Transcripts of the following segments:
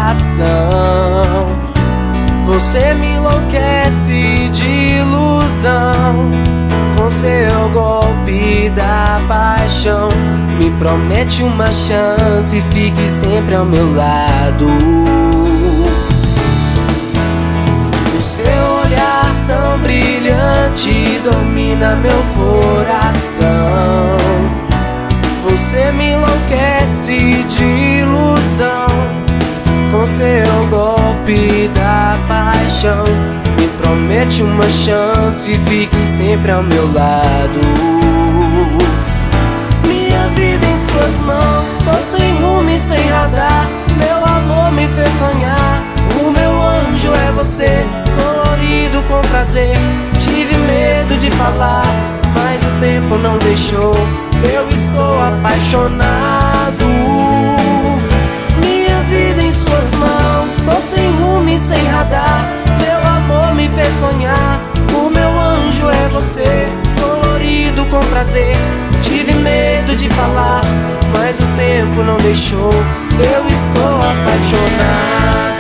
coração. Você me enlouquece de ilusão, com seu golpe da paixão. Me promete uma chance, fique sempre ao meu lado. O seu olhar tão brilhante domina meu coração. Você me enlouquece de ilusão, com seu golpe da paixão. Me promete uma chance, fique sempre ao meu lado. Minha vida em suas mãos, tô sem rumo e sem radar. Meu amor me fez sonhar, o meu anjo é você, colorido com prazer. Tive medo de falar, mas o tempo não deixou. Eu estou apaixonado. Minha vida em suas mãos, tô sem rumo e sem radar. Meu amor me fez sonhar, o meu anjo é você, colorido com prazer. Tive medo de falar, mas o tempo não deixou. Eu estou apaixonado.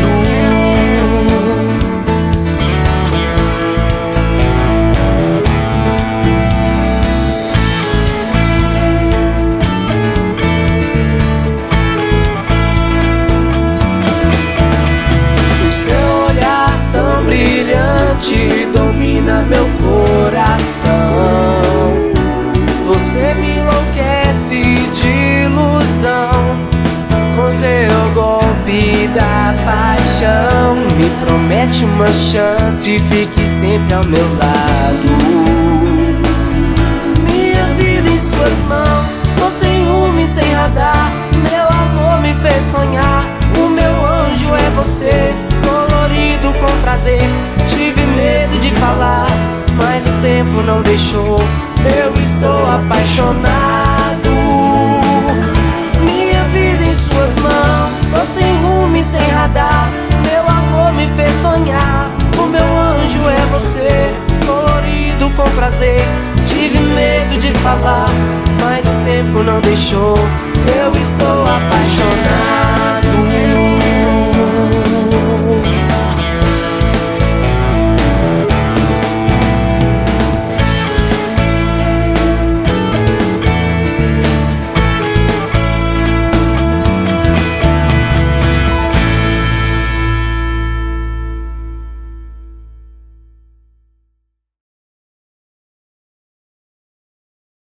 Brilhante domina meu coração. Você me enlouquece de ilusão, com seu golpe da paixão. Me promete uma chance, fique sempre ao meu lado. Minha vida em suas mãos, tô sem rumo e sem radar. Meu amor me fez sonhar, o meu anjo é você, colorido com prazer. Tive medo de falar, mas o tempo não deixou. Eu estou apaixonado. Minha vida em suas mãos, tô sem rumo e sem radar. Meu amor me fez sonhar, o meu anjo é você, colorido com prazer. Tive medo de falar, mas o tempo não deixou. Eu estou apaixonado.